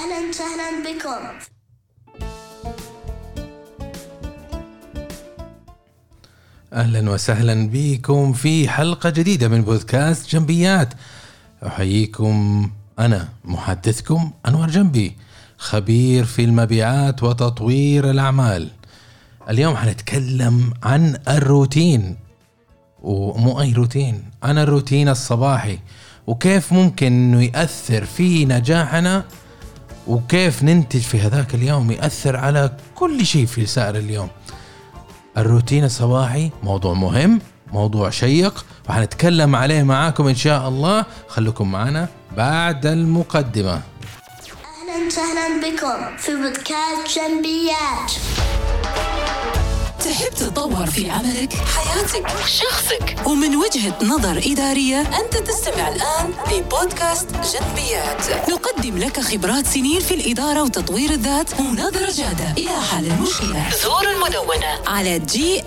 أهلا وسهلا بكم. أهلا وسهلا بكم في حلقة جديدة من بودكاست جنبيات. أحييكم، أنا محدثكم أنور جنبي، خبير في المبيعات وتطوير الأعمال. اليوم حنتكلم عن الروتين، ومو أي روتين، عن الروتين الصباحي وكيف ممكن أنه يأثر في نجاحنا، وكيف ننتج في هذاك اليوم يأثر على كل شيء في سائر اليوم. الروتين الصباحي موضوع مهم، موضوع شيق، وحنتكلم عليه معاكم إن شاء الله. خلوكم معنا بعد المقدمة. أهلا وسهلا بكم في بودكاست جنبيات. تحب تطور في عملك، حياتك، شخصك، ومن وجهة نظر إدارية؟ أنت تستمع الآن لبودكاست جنبيات. نقدم لك خبرات سنين في الإدارة وتطوير الذات ونظرة جادة إلى حل المشكلة. زور المدونة على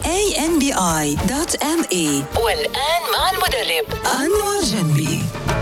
gambi.me. والآن مع المدرب أنور جنبي.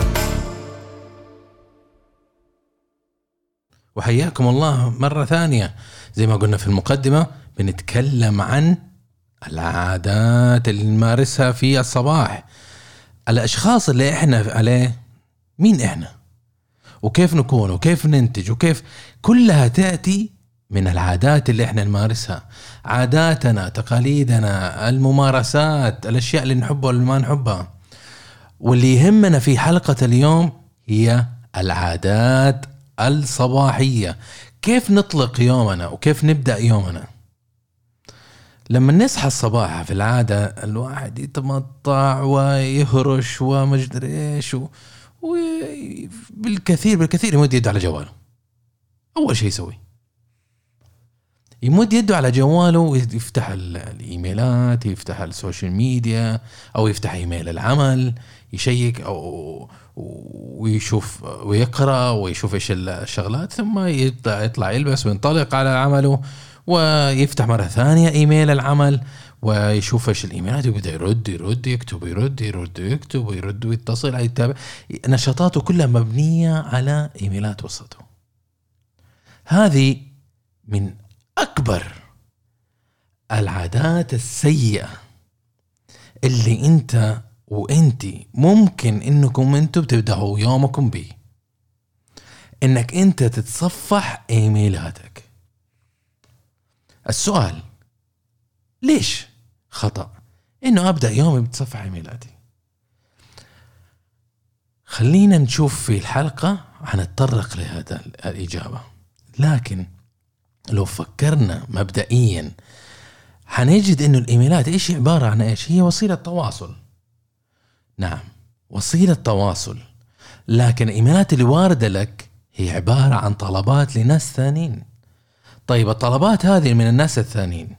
وحياكم الله مرة ثانية. زي ما قلنا في المقدمة، بنتكلم عن العادات اللي نمارسها في الصباح، الأشخاص اللي إحنا عليه، مين إحنا وكيف نكون وكيف ننتج، وكيف كلها تأتي من العادات اللي إحنا نمارسها. عاداتنا، تقاليدنا، الممارسات، الأشياء اللي نحبها واللي ما نحبها. واللي يهمنا في حلقة اليوم هي العادات الصباحية، كيف نطلق يومنا وكيف نبدأ يومنا. لما نصحى الصباح في العادة الواحد يتمطع ويهرش ومجدري ايش بالكثير يمد يده على جواله. أول شيء يسوي يمد يده على جواله ويفتح الإيميلات، يفتح السوشيال ميديا، أو يفتح إيميل العمل، يشيك أو ويشوف ويقرأ ويشوف إيش الشغلات، ثم يطلع يلبس وينطلق على عمله، ويفتح مرة ثانية إيميل العمل ويشوف إيش الإيميلات، ويبدأ يرد يكتب ويرد ويتصل، يتابع. نشاطاته كلها مبنية على إيميلات وصلته. هذه من أكبر العادات السيئة اللي أنت وأنتي ممكن إنكم أنتوا بتبدأوا يومكم به، إنك أنت تتصفح إيميلاتك. السؤال، ليش خطأ إنه أبدأ يومي بتصفح إيميلاتي؟ خلينا نشوف في الحلقة، هنتطرق لهذا الإجابة. لكن لو فكرنا مبدئيا هنجد إنه الإيميلات إيش عبارة عن إيش؟ هي وسيلة تواصل. نعم، وسيلة تواصل، لكن الإيميلات اللي واردة لك هي عبارة عن طلبات لناس ثانيين. طيب الطلبات هذه من الناس الثانيين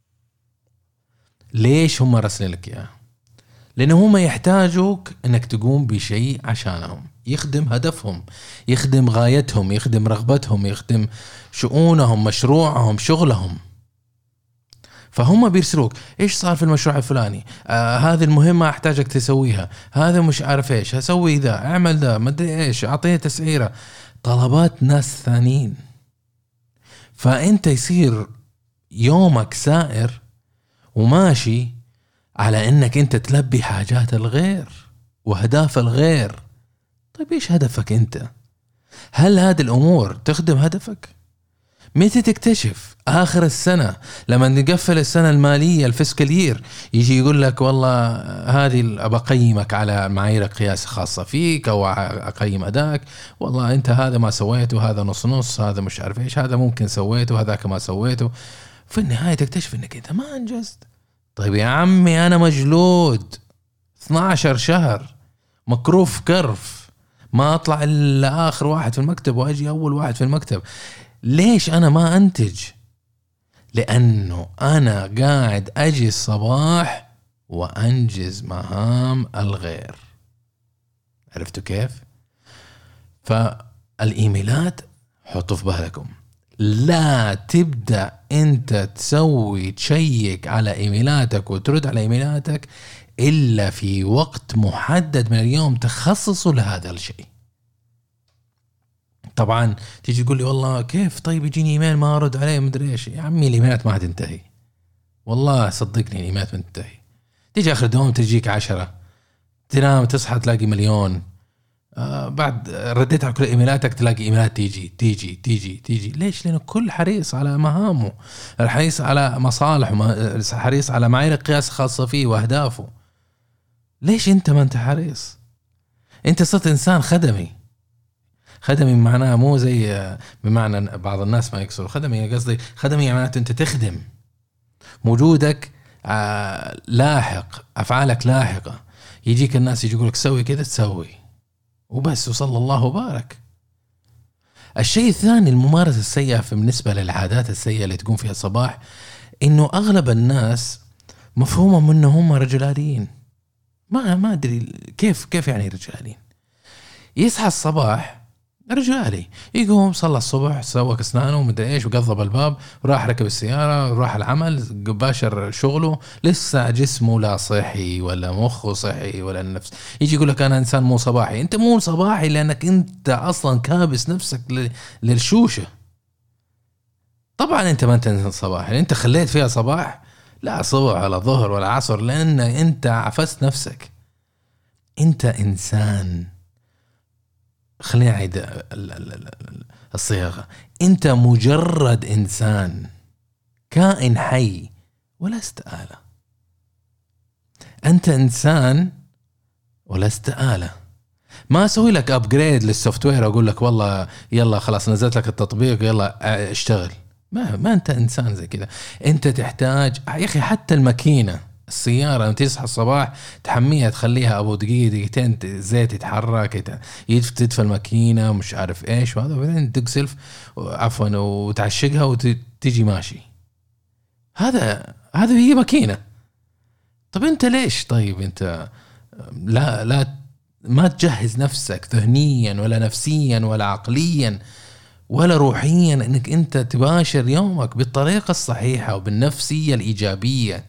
ليش هم رسلوا لك إياها؟ لأنه هم يحتاجوك إنك تقوم بشيء عشانهم، يخدم هدفهم، يخدم غايتهم، يخدم رغبتهم، يخدم شؤونهم، مشروعهم، شغلهم. فهم بيرسلوك إيش صار في المشروع الفلاني، هذه المهمة أحتاجك تسويها، هذا مش عارف إيش، هسوي ذا، اعمل ذا، ما أدري إيش، أعطيه تسعيرة. طلبات ناس ثانيين. فأنت يصير يومك سائر وماشي على أنك أنت تلبي حاجات الغير وهداف الغير. طيب إيش هدفك أنت؟ هل هذه الأمور تخدم هدفك؟ متى تكتشف؟ آخر السنة لما نقفل السنة المالية الفسكالير، يجي يقول لك والله هذه أقيمك على معايير قياس خاصة فيك، أو أقيم أداك، والله أنت هذا ما سويته، هذا نص، هذا مش عارف إيش، هذا ممكن سويته، هذاك ما سويته. في النهاية تكتشف أنك أنت ما أنجزت. طيب يا عمي أنا مجلود 12 شهر مكروف كرف، ما أطلع إلا آخر واحد في المكتب وأجي أول واحد في المكتب. ليش أنا ما أنتج؟ لأنه أنا قاعد أجي الصباح وأنجز مهام الغير. عرفتوا كيف؟ فالإيميلات حطوا في بالكم، لا تبدأ أنت تشيك على إيميلاتك وترد على إيميلاتك إلا في وقت محدد من اليوم تخصصه لهذا الشيء. طبعا تيجي تقول لي والله كيف طيب يجيني ايميل ما ارد عليه مدري ايش. يا عمي الايميلات ما هتنتهي والله صدقني الايميلات ما تنتهي. تيجي اخر دوام تجيك 10 تنام تصحى تلاقي مليون. بعد رديت على كل ايميلاتك تلاقي ايميلات تيجي. ليش؟ لانه كل حريص على مهامه، حريص على مصالحه، حريص على معايير قياس خاصة فيه واهدافه. ليش انت ما انت حريص؟ انت صرت انسان خدمي معناه مو زي بمعنى بعض الناس ما يكسروا خدمي، قصدي خدمي معناته انت تخدم، وجودك لاحق، افعالك لاحقة. يجيك الناس يجي يقولك سوي كذا تسوي وبس وصلى الله وبارك. الشيء الثاني الممارسة السيئة بالنسبة للعادات السيئة اللي تقوم فيها الصباح، انه اغلب الناس مفهومهم انه هم رجاليين. ما ادري كيف يعني رجاليين. يصحى الصباح رجالي، يقوم صلى الصبح سوى اسنانه ومدري ايش وقضب الباب وراح ركب السيارة وراح العمل باشر شغله، لسه جسمه لا صحي ولا مخه صحي ولا النفس. يجي يقول لك انا انسان مو صباحي. انت مو صباحي لانك انت اصلا كابس نفسك للشوشة. طبعا انت ما انت انسان صباحي، انت خليت فيها صباح لا صبح ولا ظهر ولا عصر، لان انت عفست نفسك. انت انسان، خلينا نعيد الصياغة، انت مجرد انسان كائن حي ولست آلة. انت انسان ولست آلة. ما اسوي لك ابجريد للسوفت وير اقول لك والله يلا خلاص نزلت لك التطبيق يلا اشتغل. ما انت انسان زي كذا. انت تحتاج يا اخي حتى الماكينة السيارة لما تصحى الصباح تحميها تخليها ابو دقيقتين زيت يتحرك تدفى الماكينة مش عارف ايش وهذا، وبعدين تقسلف عفوا وتعشقها وتيجي ماشي. هذا هي ماكينة. طب انت ليش طيب انت لا ما تجهز نفسك ذهنيا ولا نفسيا ولا عقليا ولا روحيا انك انت تباشر يومك بالطريقة الصحيحة وبالنفسية الإيجابية؟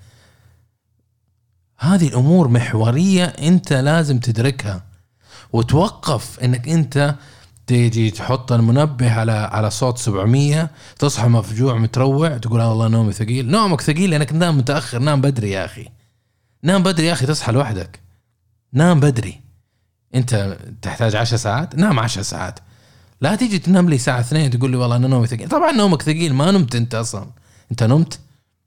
هذه الأمور محورية أنت لازم تدركها، وتوقف أنك أنت تيجي تحط المنبه على صوت 700 تصحى مفجوع متروع تقول الله نومي ثقيل. نومك ثقيل لأنك نام متأخر. نام بدري يا أخي، نام بدري يا أخي تصحى لوحدك. نام بدري. أنت تحتاج 10 ساعات نام 10 ساعات. لا تيجي تنام لي ساعة 2 تقول لي والله أنا نومي ثقيل. طبعا نومك ثقيل، ما نمت أنت أصلا، أنت نمت.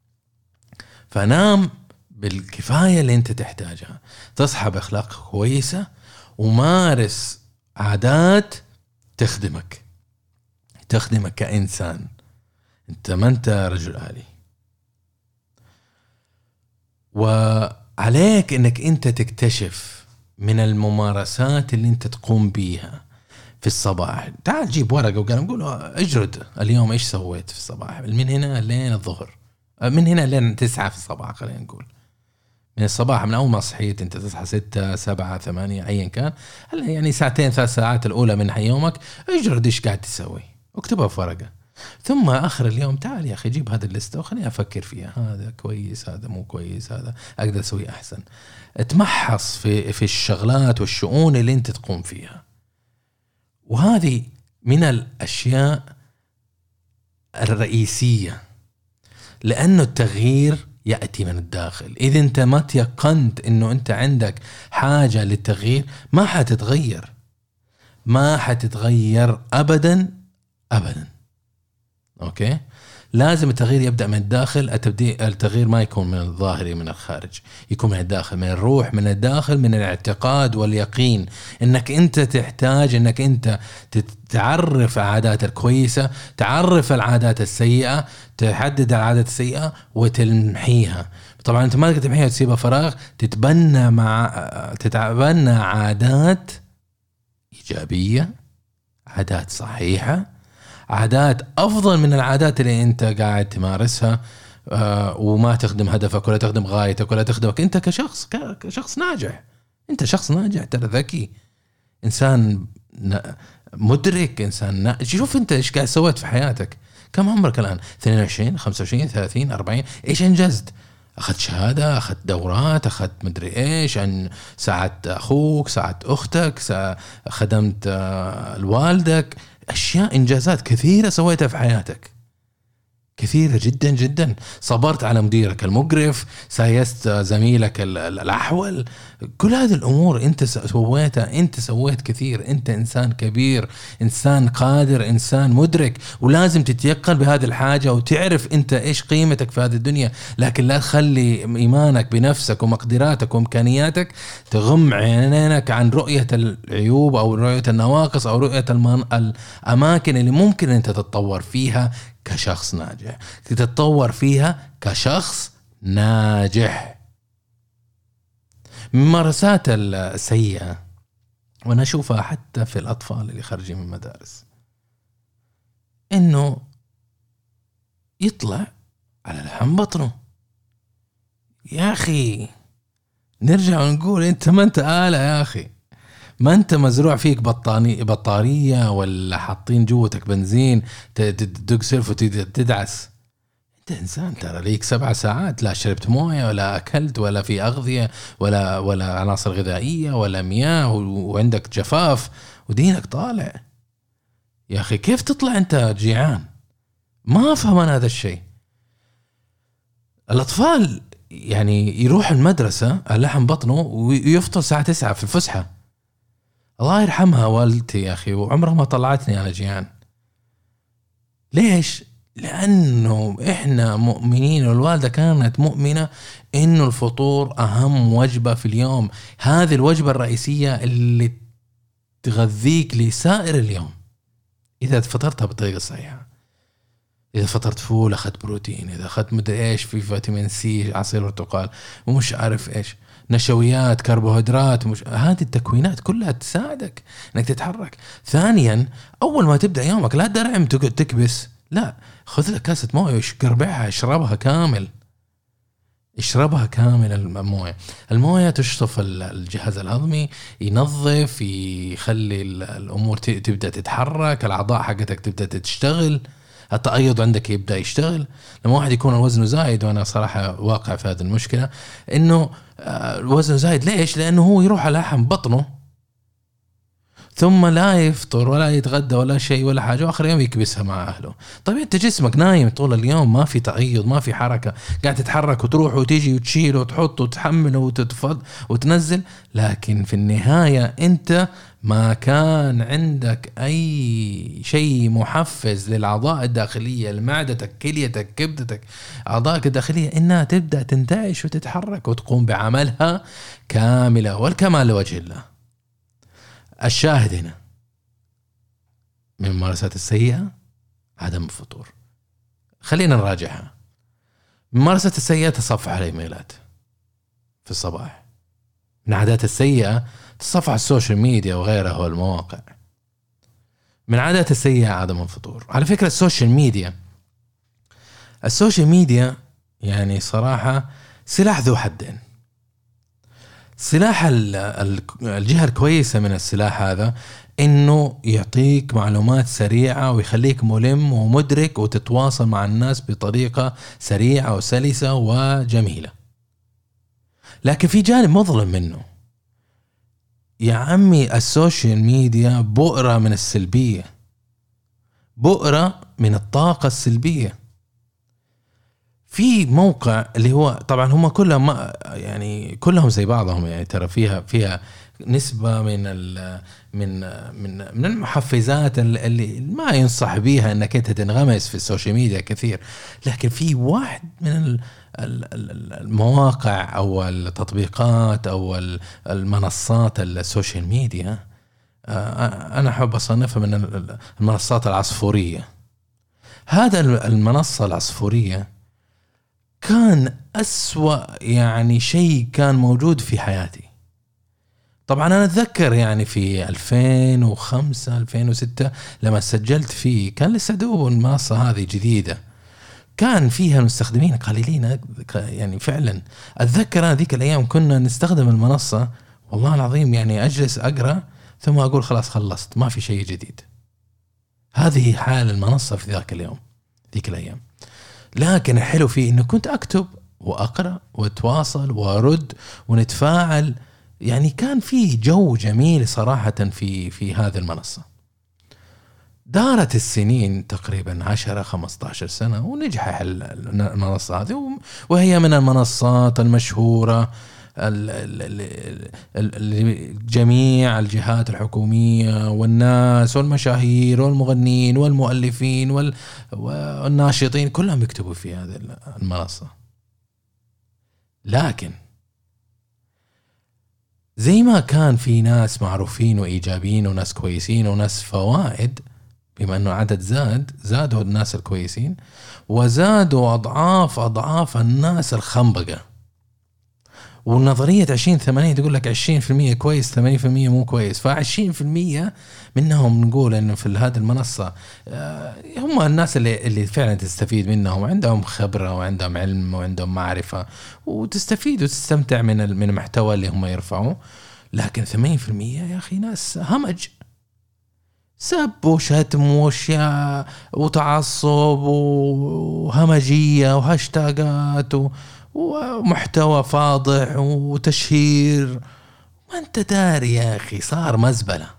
فنام بالكفاية اللي انت تحتاجها، تصحى بأخلاق كويسة ومارس عادات تخدمك كإنسان. انت ما انت رجل آلي. وعليك انك انت تكتشف من الممارسات اللي انت تقوم بيها في الصباح. تعال جيب ورقة وقلم قول اجرد اليوم ايش سويت في الصباح من هنا لين الظهر، من هنا لين 9 في الصباح. خلينا نقول من الصباح من أول ما صحيت أنت تصحى 6 7 8 أيا كان، يعني 2 3 ساعات الأولى من يومك اجرد إيش قاعد تسوي واكتبها في ورقة. ثم آخر اليوم تعال يا أخي جيب هذا الليستة وخليني أفكر فيها، هذا كويس هذا مو كويس هذا أقدر أسوي أحسن. اتمحص في الشغلات والشؤون اللي أنت تقوم فيها. وهذه من الأشياء الرئيسية، لأنه التغيير يأتي من الداخل. إذا أنت ما تيقنت أنه أنت عندك حاجة للتغيير ما حتتغير أبدا. أوكي، لازم التغيير يبدأ من الداخل. التغيير ما يكون من الظاهر من الخارج، يكون من الداخل، من الروح، من الداخل، من الاعتقاد واليقين انك انت تحتاج انك انت تعرف العادات الكويسة، تعرف العادات السيئة، تحدد العادات السيئة وتلمحيها. طبعا انت ما تقدر تمحيها وتسيبها فراغ، تتبنى عادات إيجابية، عادات صحيحة، عادات أفضل من العادات اللي أنت قاعد تمارسها وما تخدم هدفك ولا تخدم غايتك ولا تخدمك أنت كشخص ناجح. أنت شخص ناجح، ترى ذكي، إنسان مدرك، إنسان شوف أنت إيش قاعد سويت في حياتك. كم عمرك الآن؟ 22 25 30 40. إيش أنجزت؟ أخذت شهادة، أخذت دورات، أخذت مدري إيش، عن ساعدت أخوك، ساعدت أختك، خدمت الوالدك. أشياء إنجازات كثيرة سويتها في حياتك، كثيرة جدا جدا. صبرت على مديرك المقرف، سايست زميلك الأحول، كل هذه الأمور أنت سويتها. أنت سويت كثير، أنت إنسان كبير، إنسان قادر، إنسان مدرك، ولازم تتيقن بهذه الحاجة وتعرف أنت إيش قيمتك في هذه الدنيا. لكن لا تخلي إيمانك بنفسك ومقدراتك وإمكانياتك تغم عينينك عن رؤية العيوب أو رؤية النواقص أو رؤية الأماكن اللي ممكن أنت تتطور فيها كشخص ناجح، تتطور فيها كشخص ناجح. من الممارسات السيئة، وأنا أشوفها حتى في الأطفال اللي خارجين من المدارس، إنه يطلع على لحم بطنه. يا أخي نرجع ونقول أنت ما أنت آلة يا أخي، ما أنت مزروع فيك بطارية ولا حاطين جوتك بنزين تدق سلف وتدعس. أنت إنسان ترى ليك 7 ساعات، لا شربت موية ولا أكلت ولا في أغذية ولا عناصر غذائية ولا مياه، وعندك جفاف ودينك طالع. يا أخي كيف تطلع أنت جيعان؟ ما أفهم أنا هذا الشيء. الأطفال يعني يروح المدرسة اللحم بطنه ويفطر الساعة 9 في الفسحة. الله يرحمها والدتي يا أخي، وعمرها ما طلعتني أنا جيعان. ليش؟ لأنه إحنا مؤمنين، والوالدة كانت مؤمنة إنه الفطور أهم وجبة في اليوم. هذه الوجبة الرئيسية اللي تغذيك لسائر اليوم إذا فطرتها بالطريقة الصحيحة. إذا فطرت فول أخذت بروتين، إذا أخذت مدري إيش في فيتامين سي، عصير برتقال، ومش عارف إيش، نشويات، كربوهيدرات، مش هذه التكوينات كلها تساعدك إنك تتحرك. ثانيا، أول ما تبدأ يومك لا درعم تكبس، لا، خذ لك كاسة موية وشربها، اشربها كامل، اشربها كامل. الموية تشطف الجهاز الهضمي، ينظف، يخلي الأمور تبدأ تتحرك، الأعضاء حقتك تبدأ تشتغل، التأيض عندك يبدأ يشتغل. لما واحد يكون الوزن زايد، وأنا صراحة واقع في هذه المشكلة، إنه الوزن زايد. ليش؟ لأنه هو يروح على لحم بطنه ثم لا يفطر ولا يتغدى ولا شيء ولا حاجة، وآخر يوم يكبسها مع أهله. طيب أنت جسمك نايم طول اليوم، ما في تأيض، ما في حركة، قاعد تتحرك وتروح وتيجي وتشيل وتحط وتحمل وتتفض وتنزل، لكن في النهاية أنت ما كان عندك أي شيء محفز للأعضاء الداخلية، لمعدتك، كليتك، كبدتك، أعضائك الداخلية إنها تبدأ تنتعش وتتحرك وتقوم بعملها كاملة، والكمال لوجه الله. الشاهد هنا من الممارسات السيئة عدم الفطور. خلينا نراجعها. من الممارسات السيئة تصفح الإيميلات في الصباح. من العادات السيئة تصفح السوشيال ميديا وغيرها والمواقع. من العادات السيئة عدم الفطور. على فكرة السوشيال ميديا يعني صراحة سلاح ذو حدين. سلاح الجهة الكويسة من السلاح هذا إنه يعطيك معلومات سريعة ويخليك ملم ومدرك وتتواصل مع الناس بطريقة سريعة وسلسة وجميلة. لكن في جانب مظلم منه يا عمي. السوشيال ميديا بؤرة من السلبية، بؤرة من الطاقة السلبية. في موقع اللي هو طبعا هم كلهم يعني كلهم زي بعضهم، يعني ترى فيها نسبة من المحفزات اللي ما ينصح بيها انك انت تنغمس في السوشيال ميديا كثير. لكن في واحد من المواقع او التطبيقات او المنصات السوشيال ميديا، انا احب اصنفها من المنصات العصفورية. هذا المنصة العصفورية كان أسوأ يعني شيء كان موجود في حياتي. طبعا أنا أتذكر يعني في 2005 2006 لما سجلت فيه كان لسه دوب المنصة هذه جديدة، كان فيها المستخدمين قليلين يعني فعلا. أتذكر أنا ذيك الأيام كنا نستخدم المنصة والله العظيم يعني أجلس أقرأ ثم أقول خلاص خلصت ما في شيء جديد. هذه حال المنصة في ذيك الأيام. لكن الحلو فيه إنه كنت أكتب وأقرأ وأتواصل وأرد ونتفاعل، يعني كان فيه جو جميل صراحة في هذه المنصة. دارت السنين تقريبا 10-15 سنة ونجح المنصة هذه، وهي من المنصات المشهورة جميع الجهات الحكومية والناس والمشاهير والمغنيين والمؤلفين والناشطين كلهم يكتبوا في هذه المنصة. لكن زي ما كان في ناس معروفين وإيجابيين وناس كويسين وناس فوائد، بما أنه عدد زادوا الناس الكويسين وزادوا أضعاف الناس الخنبقة. والنظرية 20-80 تقول لك 20% كويس 80% مو كويس. ف20% منهم نقول إنه في هذه المنصة هم الناس اللي فعلا تستفيد منهم، عندهم خبرة وعندهم علم وعندهم معرفة وتستفيد وتستمتع من المحتوى اللي هم يرفعوه. لكن 80% يا أخي ناس همج، سب وشتم واشياء وتعصب وهمجية وهاشتاجات ومحتوى فاضح وتشهير، ما انت داري يا اخي. صار مزبلة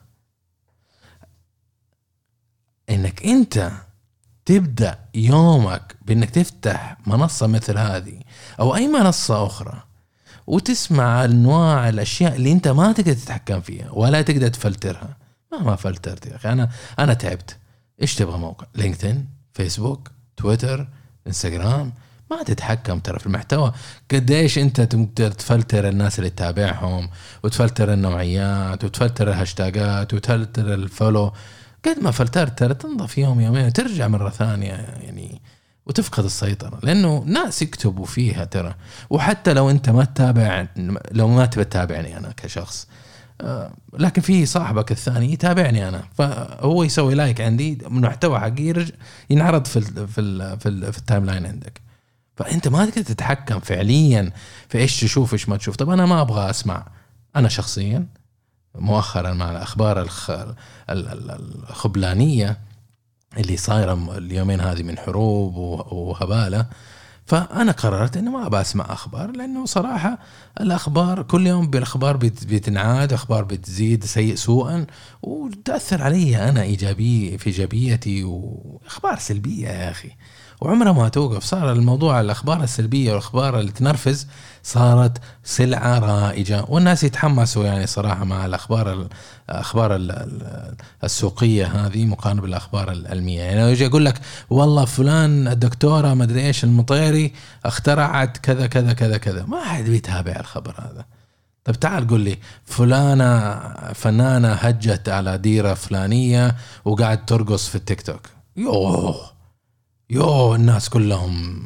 انك انت تبدأ يومك بانك تفتح منصة مثل هذه او اي منصة اخرى وتسمع انواع الاشياء اللي انت ما تقدر تتحكم فيها ولا تقدر تفلترها. ما فلترت يا اخي. انا تعبت. ايش تبغى موقع؟ لينكدين، فيسبوك، تويتر، انستغرام، ما تتحكم ترى في المحتوى. قديش انت تقدر تفلتر الناس اللي تتابعهم وتفلتر النوعيات وتفلتر الهاشتاجات وتفلتر الفولو. قد ما فلترت ترى تنضف يومين وترجع مرة ثانية يعني وتفقد السيطرة، لأنه ناس يكتبوا فيها ترى. وحتى لو أنت ما تتابع، لو ما تبي تتابعني أنا كشخص، لكن في صاحبك الثاني يتابعني أنا، فهو يسوي لايك عندي، محتوى حقي ينعرض في التايم لاين عندك. فأنت ما تقدر تتحكم فعليا في إيش تشوف إيش ما تشوف. طب أنا ما أبغى أسمع، أنا شخصيا مؤخرا مع الأخبار الخبلانية اللي صايرة اليومين هذه من حروب وهبالة، فأنا قررت إنه ما أبغى أسمع أخبار، لأنه صراحة الأخبار كل يوم بالأخبار بتنعاد، أخبار بتزيد سيء سوءا وتأثر علي أنا في إيجابيتي، وأخبار سلبية يا أخي وعمرها ما توقف. صار الموضوع الأخبار السلبية والأخبار اللي تنرفز صارت سلعة رائجة، والناس يتحمسوا يعني صراحة مع الأخبار السوقية هذه مقارنة بالأخبار العلمية. يعني يجي يقول لك والله فلان الدكتورة ما أدري إيش المطيري اخترعت كذا كذا كذا كذا، ما حد بيتابع الخبر هذا. طب تعال قل لي فلانة فنانة هجت على ديرة فلانية وقاعد ترقص في التيك توك، الناس كلهم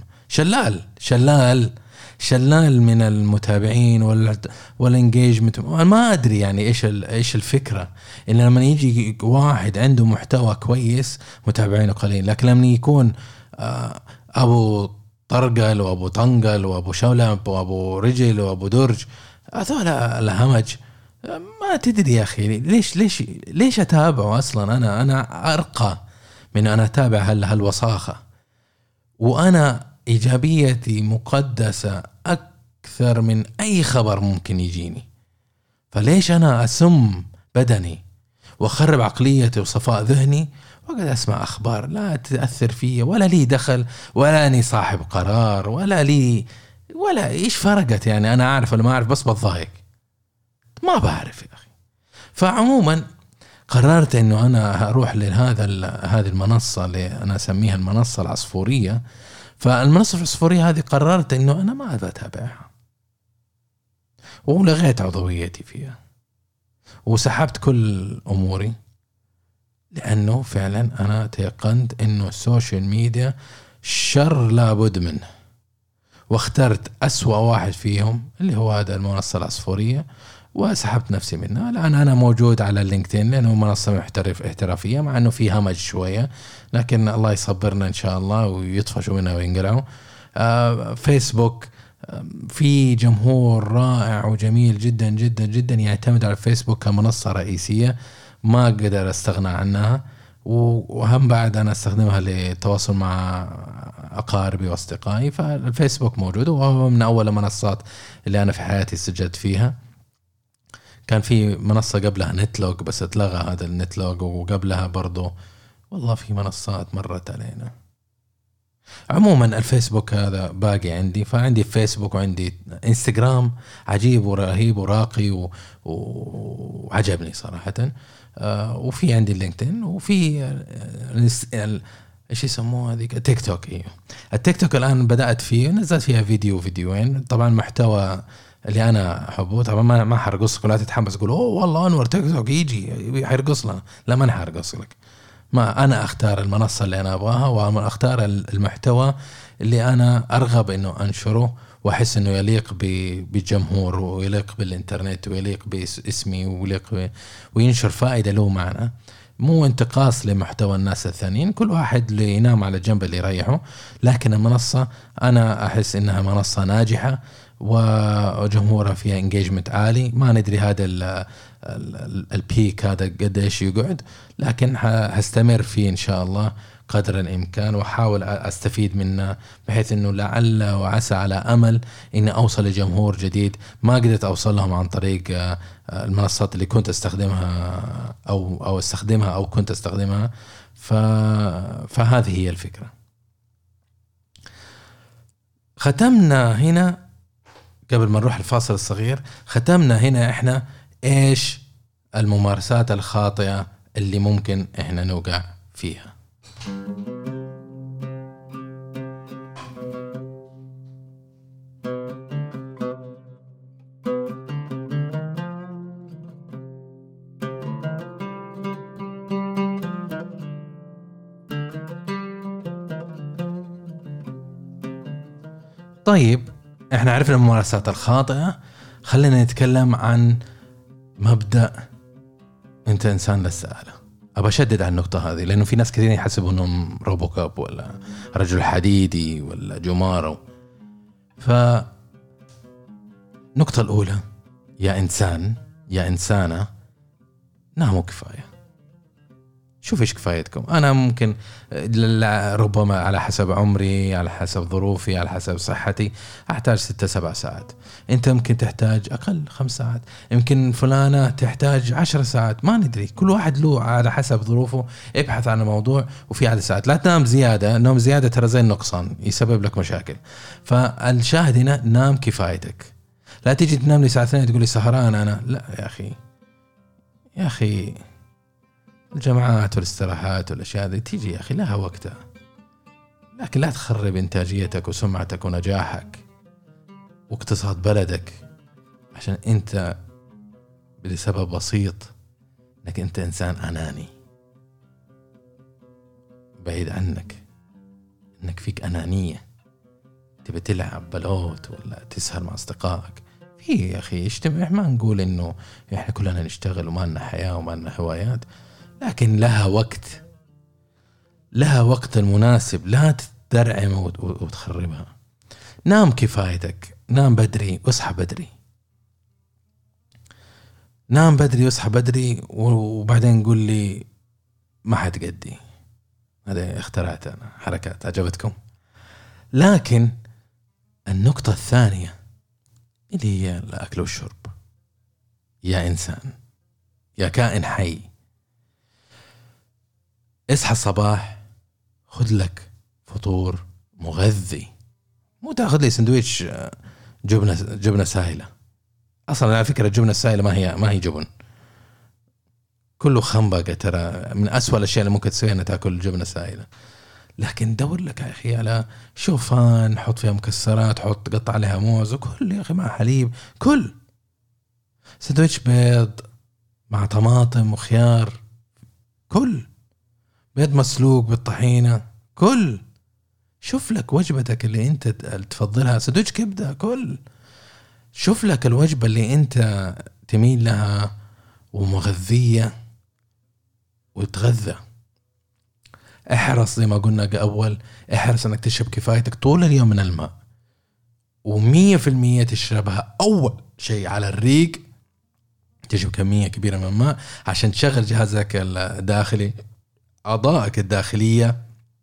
شلال من المتابعين والانجيجمنت. ما ادري يعني ايش الفكره، ان لما يجي واحد عنده محتوى كويس متابعينه قليل، لكن لما يكون ابو طرقل وابو طنقل وابو شولب وابو رجل وابو درج، هذول الهمج، ما تدري يا اخي ليش اتابعه اصلا. انا ارقى من انا اتابع هالوساخه، وانا إيجابيتي مقدسة أكثر من أي خبر ممكن يجيني. فليش أنا أسم بدني وأخرب عقليتي وصفاء ذهني وقد أسمع أخبار لا تأثر فيا ولا لي دخل ولا أني صاحب قرار ولا إيش فرقت يعني؟ أنا أعرف ولا ما أعرف؟ بس بتضايق، ما بعرف يا أخي. فعموما قررت إنه أنا هروح هذه المنصة اللي أنا أسميها المنصة العصفورية. فالمنصة العصفورية هذه قررت إنه أنا ما أبغى أتابعها، ولغيت عضويتي فيها وسحبت كل أموري، لأنه فعلا أنا تيقنت إنه السوشيال ميديا شر لابد منه، واخترت أسوأ واحد فيهم اللي هو هذا المنصة العصفورية، وسحبت نفسي منها. الآن أنا موجود على اللينكدين لأنه منصة احترافية، مع أنه في همج شوية، لكن الله يصبرنا إن شاء الله ويطفشوا منها وينقلعوا. فيسبوك في جمهور رائع وجميل جدا جدا جدا يعتمد على الفيسبوك كمنصة رئيسية، ما أقدر استغنى عنها. وهم بعد أنا استخدمها للتواصل مع أقاربي وأصدقائي. فالفيسبوك موجود، وهو من أول المنصات اللي أنا في حياتي سجلت فيها. كان في منصة قبلها نتلوج بس اتلغى هذا النتلوج، وقبلها برضو والله في منصات مرت علينا. عموما الفيسبوك هذا باقي عندي، فعندي فيسبوك وعندي انستغرام عجيب ورهيب وراقي وعجبني صراحة. وفي عندي اللينكدين، وفي ايش يسموه هذيك تيك توك. ايوه التيك توك الان بدأت فيه، نزلت فيها فيديوين. طبعا محتوى اللي انا احبه طبعا ما حرقصك ولا تتحمس تقول اوه والله انور تيك توك يجي حيرقص لنا. لا ما حرقص لك، ما انا اختار المنصة اللي انا ابغاها، وانا اختار المحتوى اللي انا ارغب انه انشره واحس انه يليق بالجمهور ويليق بالانترنت ويليق باسمي ويليق وينشر فائدة له معنا، مو انتقاص لمحتوى الناس الثانيين. كل واحد اللي ينام على الجنب اللي يريحه. لكن المنصة انا احس انها منصة ناجحة وجمهورها فيها انجيجمنت عالي. ما ندري هذا البيك هذا قديش يقعد، لكن هستمر فيه ان شاء الله قدر الامكان، واحاول استفيد منه بحيث انه لعل وعسى على امل اني اوصل لجمهور جديد ما قدرت اوصل لهم عن طريق المنصات اللي كنت استخدمها او كنت استخدمها. فهذه هي الفكرة. ختمنا هنا قبل ما نروح الفاصل الصغير، ختمنا هنا احنا ايش الممارسات الخاطئة اللي ممكن احنا نوقع فيها. طيب احنا عرفنا الممارسات الخاطئة، خلينا نتكلم عن مبدأ انت انسان للسآلة. ابى اشدد على النقطة هذه لانه في ناس كثيرين يحسبوا انهم روبوكاب ولا رجل حديدي ولا جمارو. فالنقطة الاولى، يا انسان يا انسانة ناموا كفاية. شوف ايش كفايتكم. انا ممكن ربما على حسب عمري، على حسب ظروفي، على حسب صحتي احتاج 6-7 ساعات. انت ممكن تحتاج اقل 5 ساعات، يمكن فلانة تحتاج 10 ساعات، ما ندري. كل واحد له على حسب ظروفه. ابحث عن الموضوع وفي عدد ساعات. لا تنام زيادة، نوم زيادة ترى زي النقصان يسبب لك مشاكل. فالشاهد هنا نام كفايتك. لا تيجي تنام لي ساعة 2 تقول لي سهران انا. لا يا اخي الجماعات والاستراحات والاشياء هذه تيجي يا اخي لها وقتها، لكن لا تخرب انتاجيتك وسمعتك ونجاحك واقتصاد بلدك عشان انت بسبب بسيط انك انت انسان اناني. بعيد عنك انك فيك انانية، تبي تلعب بلوت ولا تسهر مع اصدقائك. في يا اخي اجتماع، ما نقول انه احنا كلنا نشتغل وما لنا حياة وما لنا هوايات، لكن لها وقت المناسب. لا تدرعم وتخربها. نام كفايتك، نام بدري واصحى بدري. نام بدري واصحى بدري وبعدين قول لي ما حتقدي. هذا اخترعت أنا حركات عجبتكم. لكن النقطة الثانية اللي هي الأكل والشرب. يا إنسان يا كائن حي، اصحى الصباح خذ لك فطور مغذي. مو تاخذ لي سندويش جبنة سائلة. اصلا على فكرة الجبنة السائلة ما هي جبن، كله خنبقة. ترى من أسوأ الاشياء اللي ممكن تسويها انك تاكل جبنة سائلة. لكن دور لك يا اخي على شوفان، حط فيها مكسرات، حط قطع عليها موز وكل يا اخي مع حليب. كل سندويش بيض مع طماطم وخيار، كل بيض مسلوق بالطحينة، كل شوف لك وجبتك اللي انت تفضلها. سندويش كبدة، كل شوف لك الوجبة اللي انت تميل لها ومغذية وتغذى. احرص زي ما قلنا أول، احرص انك تشرب كفايتك طول اليوم من الماء، 100% تشربها أول شيء على الريق. تشرب كمية كبيرة من الماء عشان تشغل جهازك الداخلي، أعضائك الداخلية،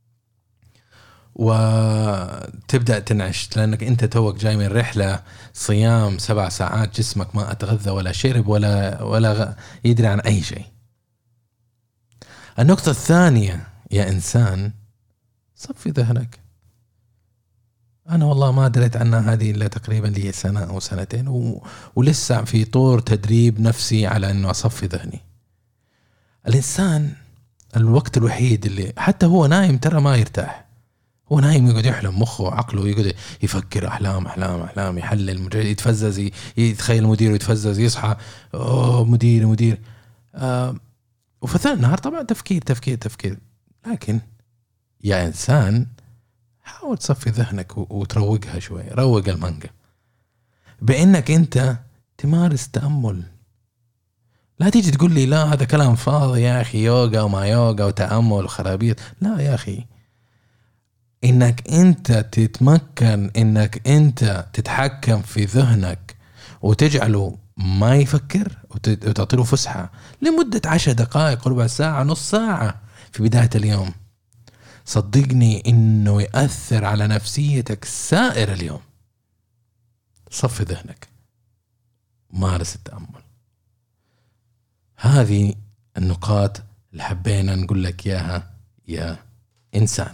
وتبدأ تنعش. لأنك أنت توك جاي من رحلة صيام 7 ساعات، جسمك ما أتغذى ولا شرب ولا يدري عن أي شيء. النقطة الثانية يا إنسان صفي ذهنك. أنا والله ما دريت عنها هذه إلا تقريبا لي سنة أو سنتين ولسه في طور تدريب نفسي على أنه أصفي ذهني. الإنسان الوقت الوحيد اللي حتى هو نايم ترى ما يرتاح. هو نايم يقعد يحلم، مخه عقله يقعد يفكر أحلام يحلل، يتفزز، يتخيل مدير ويتفزز، يصحى مدير وفي ثاني النهار طبعا تفكير. لكن يا إنسان حاول تصفي ذهنك وتروقها شوي. روق المانجا بأنك أنت تمارس تأمل. لا تيجي تقول لي لا هذا كلام فاضي يا أخي، يوغا وما يوغا وتأمل وخرابيط. لا يا أخي، إنك أنت تتمكن إنك أنت تتحكم في ذهنك وتجعله ما يفكر وتعطيله فسحة لمدة 10 دقائق، ربع ساعة، نص ساعة في بداية اليوم، صدقني إنه يأثر على نفسيتك سائر اليوم. صفي ذهنك، مارس التأمل. هذه النقاط اللي حبينا نقول لك إياها يا إنسان.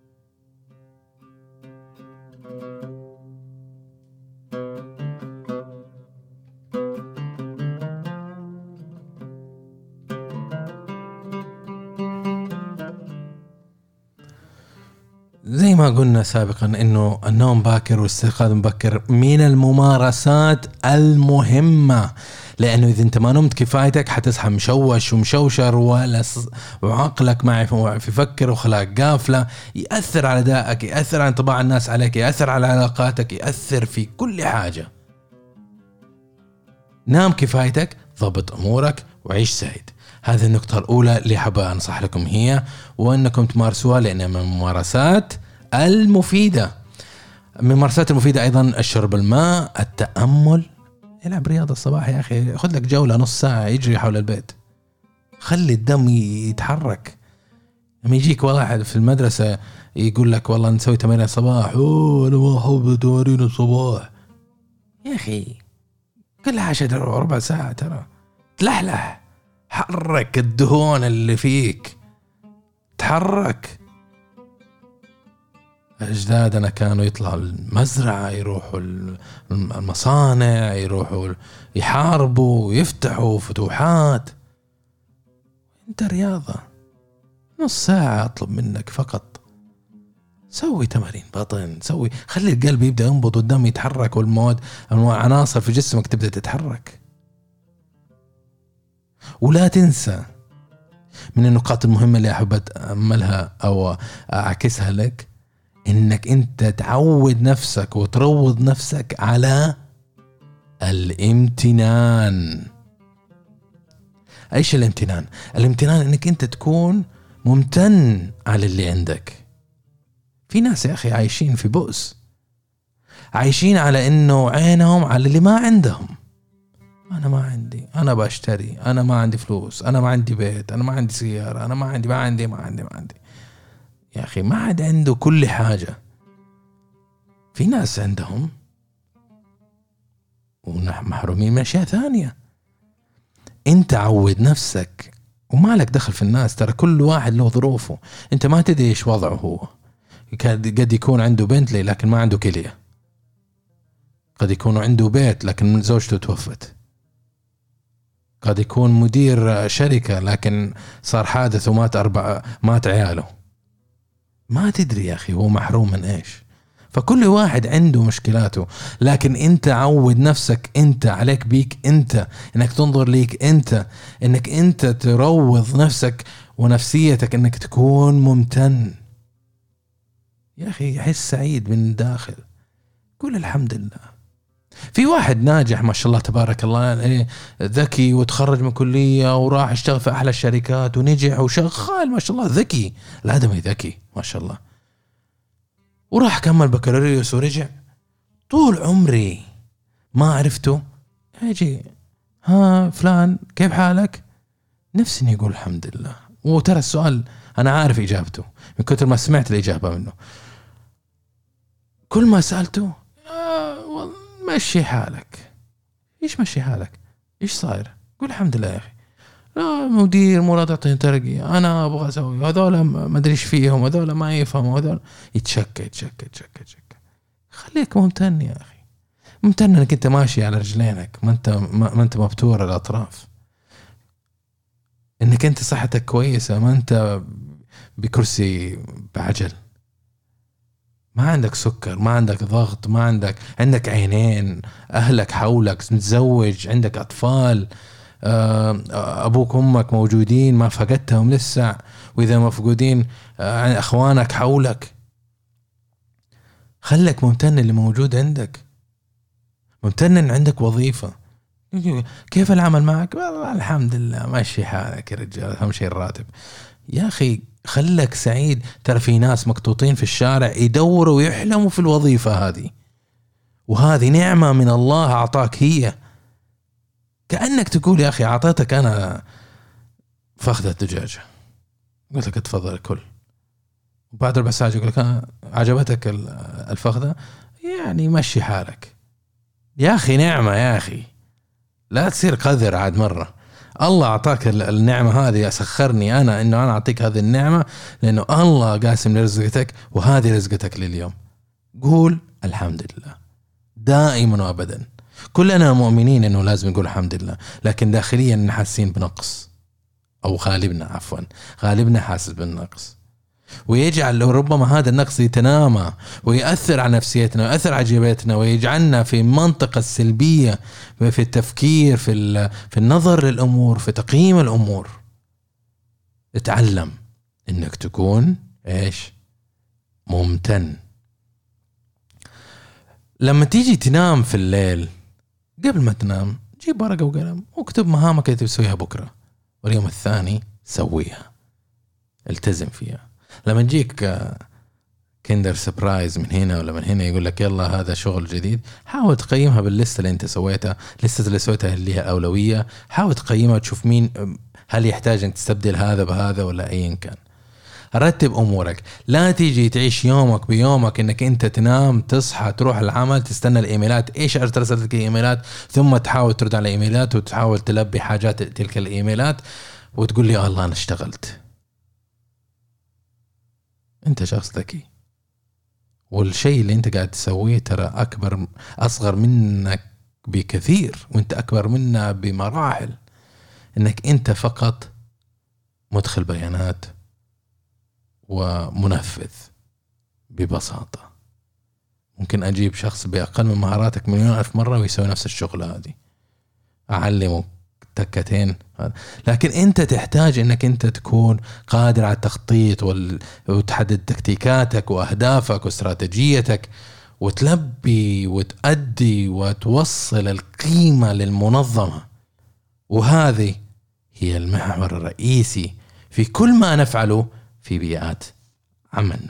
زي ما قلنا سابقا إنه النوم باكر والاستيقاظ مبكر من الممارسات المهمة، لأنه إذا أنت ما نمت كفايتك حتصحى مشوش ومشوشر وعقلك ما يفكر وخلاك قافلة، يأثر على أدائك، يأثر على انطباع الناس عليك، يأثر على علاقاتك، يأثر في كل حاجة. نام كفايتك، ضبط أمورك وعيش سعيد. هذه النقطة الأولى اللي حابة أنصح لكم هي، وأنكم تمارسوها لأنها من الممارسات المفيدة. من الممارسات المفيدة أيضا الشرب الماء، التأمل، يلعب رياضة الصباح يا أخي، خذ لك جولة نص ساعة يجري حول البيت، خلي الدم يتحرك. لما يجيك واحد في المدرسة يقول لك والله نسوي تمارين الصباح، أنا ما أحب تمارين الصباح. يا أخي كلها 10 ربع ساعة ترى، تلحلح، حرك الدهون اللي فيك، تحرك. أجدادنا كانوا يطلعوا المزرعة، يروحوا المصانع، يروحوا يحاربوا، يفتحوا فتوحات. انت رياضة نص ساعة أطلب منك فقط، سوي تمارين بطن، خلي القلب يبدأ ينبض والدم يتحرك والمواد العناصر في جسمك تبدأ تتحرك. ولا تنسى من النقاط المهمة اللي أحب أعملها أو أعكسها لك، إنك أنت تعود نفسك وتروض نفسك على الامتنان. أيش الامتنان؟ الامتنان إنك أنت تكون ممتن على اللي عندك. في ناس يا أخي عايشين في بؤس، عايشين على إنه عينهم على اللي ما عندهم. أنا ما عندي، أنا بشتري، أنا ما عندي فلوس، أنا ما عندي بيت، أنا ما عندي سيارة، أنا ما عندي. يا أخي ما حد عنده كل حاجة. في ناس عندهم ونحن محرومين من أشياء ثانية. أنت عود نفسك وما لك دخل في الناس، ترى كل واحد له ظروفه. أنت ما تدري إيش وضعه هو. قد يكون عنده بنتلي لكن ما عنده كلية، قد يكون عنده بيت لكن زوجته توفت، قد يكون مدير شركة لكن صار حادث مات عياله. ما تدري يا أخي هو محروم من إيش. فكل واحد عنده مشكلاته، لكن أنت عود نفسك، أنت عليك بيك أنت إنك تنظر ليك أنت، إنك أنت تروض نفسك ونفسيتك، إنك تكون ممتن. يا أخي حس سعيد من الداخل، قول الحمد لله. في واحد ناجح ما شاء الله تبارك الله، ذكي وتخرج من كلية وراح اشتغل في أحلى الشركات ونجح وشغال ما شاء الله، ذكي، الآدمي ذكي ما شاء الله، وراح كمل بكالوريوس ورجع. طول عمري ما عرفته يجي، ها فلان كيف حالك؟ نفسي يقول الحمد لله. وترى السؤال أنا عارف إجابته من كتر ما سمعت الإجابة منه. كل ما سألته مشي حالك. إيش مشي حالك؟ إيش صاير؟ قول الحمد لله يا أخي. لا مدير مراد يعطيني ترقية، أنا أبغى أسوي، هذول ما أدري إيش فيهم، هذول ما يفهموا، هذول يتشكى. خليك ممتن يا أخي، ممتن إنك أنت ماشي على رجلينك، ما أنت مبتور الأطراف، إنك أنت صحتك كويسة، ما أنت بكرسي بعجل، ما عندك سكر، ما عندك ضغط، ما عندك عينين، أهلك حولك، متزوج، عندك أطفال، أبوك وأمك موجودين ما فقدتهم لسه، وإذا مفقودين أخوانك حولك. خلك ممتن اللي موجود عندك، ممتن إن عندك وظيفة. كيف العمل معك؟ والله الحمد لله ماشي حالك يا رجال، أهم شيء الراتب. يا أخي خلك سعيد. ترى في ناس مقطوطين في الشارع يدوروا ويحلموا في الوظيفة هذه، وهذه نعمة من الله أعطاك هي. كأنك تقول يا أخي أعطيتك أنا فخذة دجاجة، قلت لك اتفضل كل، وبعد ربع ساعة يقول لك عجبتك الفخذة، يعني مشي حالك. يا أخي نعمة، يا أخي لا تصير قذر عاد مرة. الله أعطاك النعمة هذه، سخرني أنا إنه أنا أعطيك هذه النعمة، لأنه الله قاسم لرزقتك، وهذه رزقتك لليوم. قول الحمد لله دائما وأبدا. كلنا مؤمنين إنه لازم نقول الحمد لله، لكن داخليا نحسين بنقص، أو غالبنا حاسس بالنقص، ويجعل ربما هذا النقص يتنامى ويأثر على نفسيتنا ويأثر على جيبتنا، ويجعلنا في منطقة السلبية في التفكير، في النظر للأمور، في تقييم الأمور. اتعلم إنك تكون ممتن. لما تيجي تنام في الليل، قبل ما تنام جيب ورقة وقلم واكتب مهامك اللي تسويها بكرة، واليوم الثاني سويها، التزم فيها. لما تجيك كيندر سبرايز من هنا ولا من هنا يقول لك يلا هذا شغل جديد، حاول تقيمها باللستة اللي انت سويتها، لستة اللي سويتها اللي هي أولوية. حاول تقيمها وتشوف مين، هل يحتاج انك تستبدل هذا بهذا ولا أيا كان. رتب أمورك. لا تيجي تعيش يومك بيومك إنك أنت تنام تصحى تروح العمل تستنى الإيميلات، إيش أرسلت لك إيميلات، ثم تحاول ترد على إيميلات وتحاول تلبي حاجات تلك الإيميلات وتقول لي الله أنا اشتغلت. أنت شخص ذكي، والشيء اللي أنت قاعد تسويه ترى أصغر منك بكثير، وأنت أكبر منا بمراحل. إنك أنت فقط مدخل بيانات ومنفذ ببساطة. ممكن أجيب شخص بأقل من مهاراتك 1,000,000 مرة ويسوي نفس الشغلة هذه، أعلمه تكتين. لكن أنت تحتاج أنك أنت تكون قادر على التخطيط وتحدد تكتيكاتك وأهدافك واستراتيجيتك، وتلبي وتأدي وتوصل القيمة للمنظمة. وهذه هي المحور الرئيسي في كل ما نفعله في بيئات عملنا.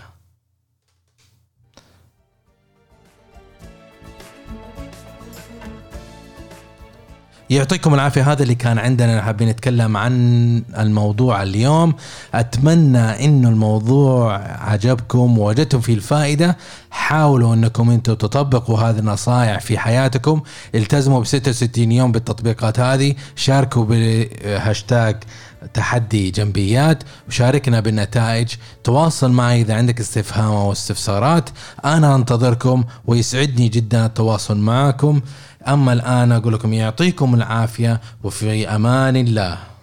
يعطيكم العافية. هذا اللي كان عندنا، حابين نتكلم عن الموضوع اليوم. أتمنى إنه الموضوع عجبكم ووجدتم فيه الفائدة. حاولوا أنكم أنتم تطبقوا هذه النصائح في حياتكم. التزموا ب66 يوم بالتطبيقات هذه. شاركوا بهاشتاج تحدي جنبيات وشاركنا بالنتائج. تواصل معي إذا عندك استفهام أو استفسارات، أنا أنتظركم ويسعدني جدا التواصل معكم. أما الآن أقول لكم يعطيكم العافية وفي أمان الله.